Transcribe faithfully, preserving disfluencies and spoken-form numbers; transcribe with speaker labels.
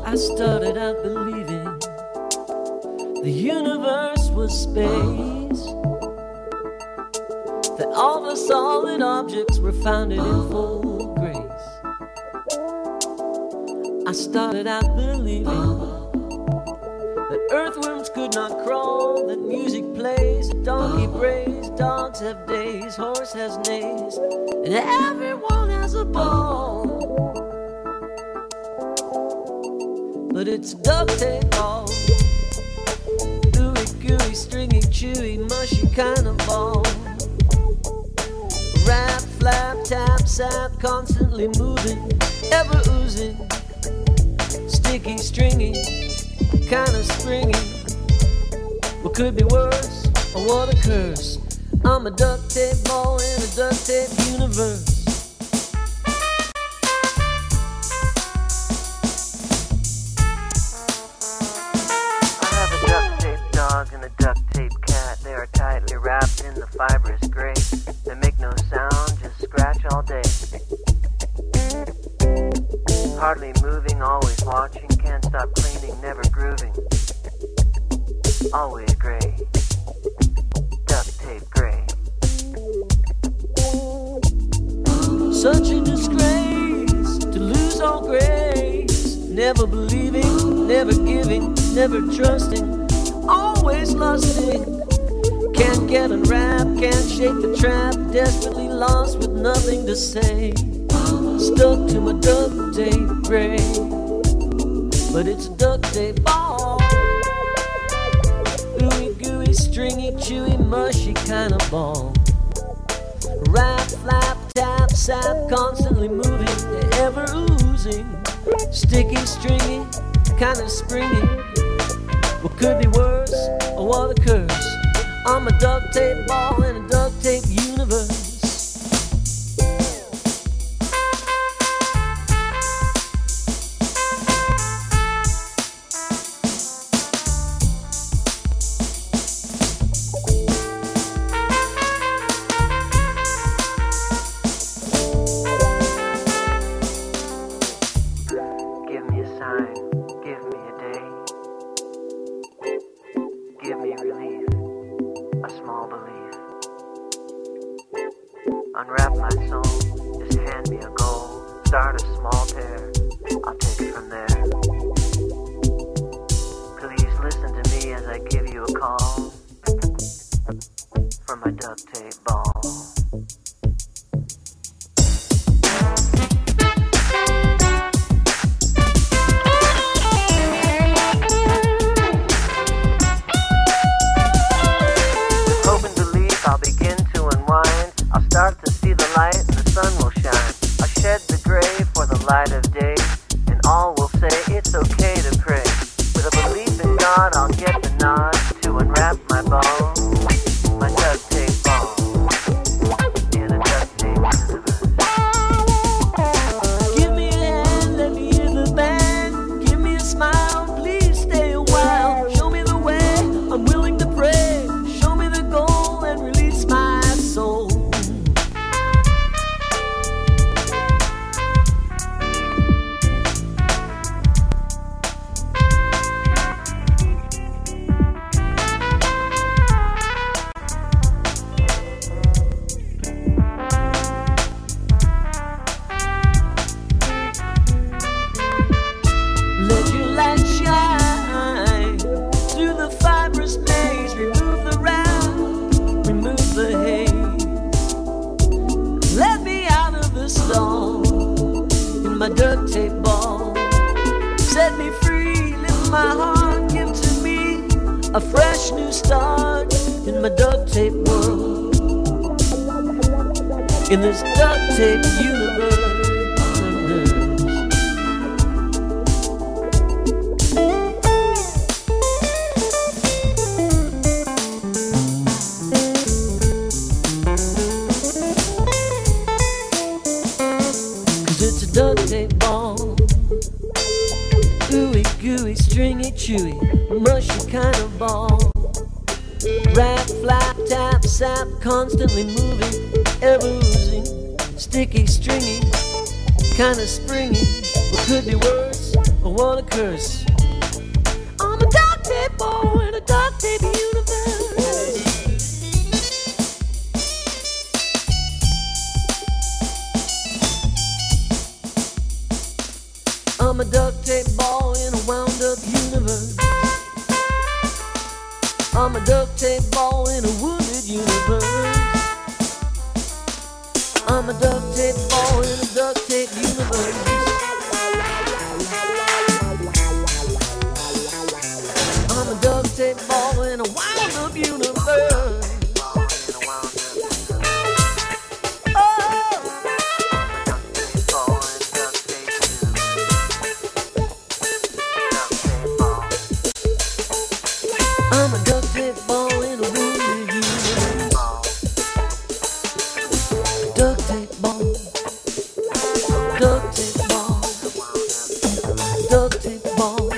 Speaker 1: I started out believing the universe was space, that all the solid objects were founded in full grace. I started out believing that earthworms could not crawl, that music plays, a donkey brays, dogs have days, horse has nays, and everyone has a ball. But it's a duct tape ball, ooey gooey, stringy, chewy, mushy kind of ball. Rap, flap, tap, sap, constantly moving, ever oozing, sticky, stringy, kind of springy. What could be worse, or what a curse? I'm a duct tape ball in a duct tape universe.
Speaker 2: And a duct tape cat, they are tightly wrapped in the fibrous gray. They make no sound, just scratch all day. Hardly moving, always watching, can't stop cleaning, never grooving. Always gray, duct tape gray.
Speaker 1: Such a disgrace to lose all grace. Never believing, never giving, never trusting, always lusting. Can't get unwrapped, can't shake the trap, desperately lost with nothing to say. Stuck to my duct tape gray, but it's a duct tape ball, ooey gooey, stringy, chewy, mushy kind of ball. Rap, flap, tap, sap, constantly moving, ever oozing, sticky, stringy, kind of springy. What could be worse, or what a curse? I'm a duct tape ball in a duct tape universe.
Speaker 2: Give me a sign, give me a day. Give me relief, a small belief. Unwrap my soul, just hand me a goal. Start a small tear, I'll take it from there. Please listen to me as I give you a call from my duct tape ball. I'll begin to unwind. I'll start to see the light and the sun will shine. I'll shed the gray for the light of day, and all will say it's okay to pray. With a belief in God, I'll get the nod to unwrap my ball, my duct tape ball, in a duct tape universe.
Speaker 1: Give me a hand, let me hear the band. Give me a smile, please stay a while. Show me the way, I'm willing to pray. Show me the goal and release my soul. Let your light shine through the fibrous maze. Remove the wrap, remove the haze. Let me out of the stall in my duct tape ball. Set me free, lift my heart, give to me a fresh new start in my duct tape world, in this duct tape universe. It's a duct tape ball, ooey gooey, stringy, chewy, mushy kind of ball. Rap, flap, tap, sap, constantly moving, ever oozing, sticky, stringy, kinda springy. What could be worse? Oh, what a curse. I'm a duct tape ball in a duct tape universe. I'm a duct tape ball in a wound up universe. I'm a duct tape ball in a wounded universe. I'm a duct tape ball in a duct tape universe. I'm a duct tape ball in a wound up universe. I'm a duct tape ball in a wounded universe. Duct tape ball. Duct tape ball. Duct tape ball.